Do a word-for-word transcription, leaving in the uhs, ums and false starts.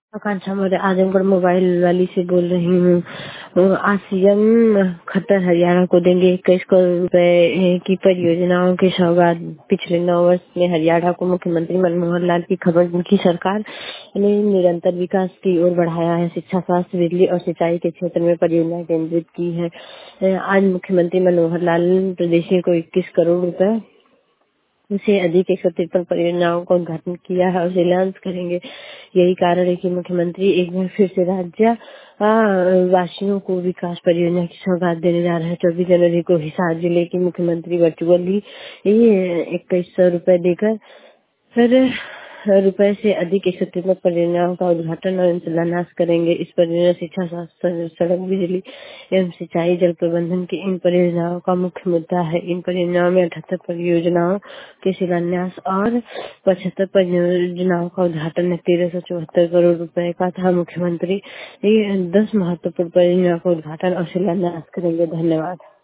आकांक्षा Maurya Azamgarh mobile वाली से बोल रही हूँ। आज सीएम खट्टर हरियाणा को देंगे इक्कीस करोड़ रुपए की परियोजनाओं की सौगात। पिछले नौ वर्ष में हरियाणा को मुख्यमंत्री मनमोहन लाल की खबर की सरकार ने निरंतर विकास की ओर बढ़ाया है। शिक्षा, स्वास्थ्य, बिजली और सिंचाई के क्षेत्र में परियोजना केंद्रित की है। आज मुख्यमंत्री मनोहर लाल प्रदेश को इक्कीस करोड़ रुपए से अधिक एक सौ तिरपन परियोजनाओं का उद्घाटन किया है और शिलान्यास करेंगे। यही कारण है कि मुख्यमंत्री एक बार फिर से राज्य वासियों को विकास परियोजना की सौगात देने जा रहे हैं। चौबीस जनवरी को हिसार जिले के मुख्यमंत्री वर्चुअली इक्कीस सौ रूपए देकर फिर रुपए से अधिक एक सौ तिरपन परियोजनाओं का उद्घाटन और शिलान्यास करेंगे। इस परियोजना शिक्षा, स्वास्थ्य, सड़क, बिजली एवं सिंचाई, जल प्रबंधन की इन परियोजनाओं का मुख्य मुद्दा है। इन परियोजनाओं में अठहत्तर परियोजनाओं के शिलान्यास और पचहत्तर परियोजनाओं का उद्घाटन में तेरह सौ चौहत्तर करोड़ रुपए का था। मुख्यमंत्री दस महत्वपूर्ण परियोजनाओं का उद्घाटन और शिलान्यास करेंगे। धन्यवाद।